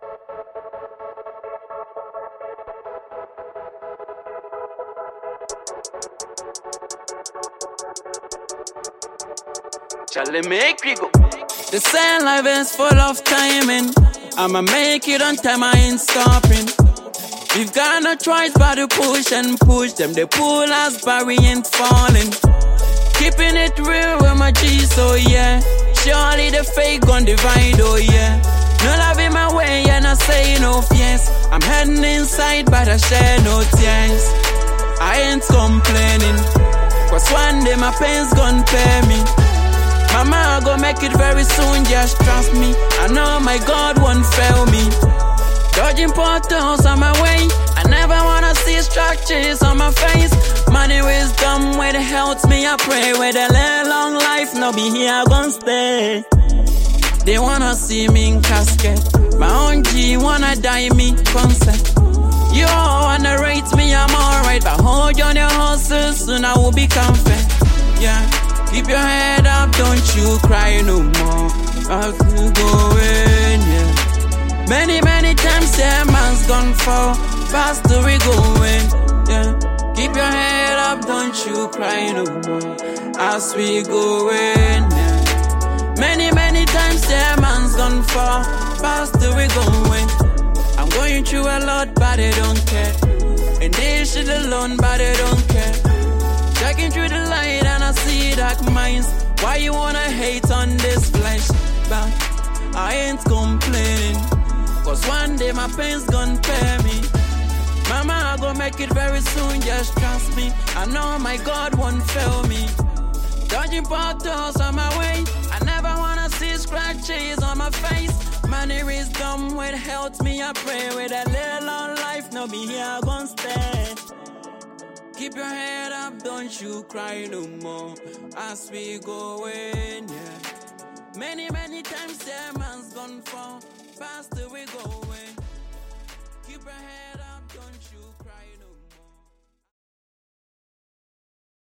Charlie, make we go. The same life is full of timing. I'ma make it on time, I ain't stopping. We've got no choice but to push and push them. They pull us, but we ain't falling. Keeping it real with my G, so yeah. Surely the fake gon' divide, oh yeah. No love in my way and I say no yes. I'm heading inside, but I share no tears. I ain't complaining, cause one day my pain's gon' pay me. Mama, I gon' make it very soon, just trust me. I know my God won't fail me. Dodging portals on my way. I never wanna see structures on my face. Money, wisdom, where the helps me, I pray. Where the long life, no be here, I gon' stay. They wanna see me in casket. My own G wanna die me concert. You all wanna rate me, I'm alright. But hold on your horses, soon I will be comfort. Yeah. Keep your head up, don't you cry no more. I'll keep going, yeah. Many times, yeah, man's gone fall. Faster we going, yeah. Keep your head up, don't you cry no more. As we going, yeah. Many times, yeah, man's gone fall. Faster we going. I'm going through a lot, but they don't care. And they shit alone, but they don't care. Checking through the light and I see dark minds. Why you wanna hate on this flesh? But I ain't complaining, cause one day my pain's gon' pay me. Mama, I gon' make it very soon, just trust me. I know my God won't fail me. Dodging portals on my way. I never wanna see scratches on my face. Money is dumb, what helps me, I pray. With a little on life, no be here, I gon' stay. Keep your head up, don't you cry no more. As we going, yeah. Many times, yeah, man's gone fall. Faster we going. Keep your head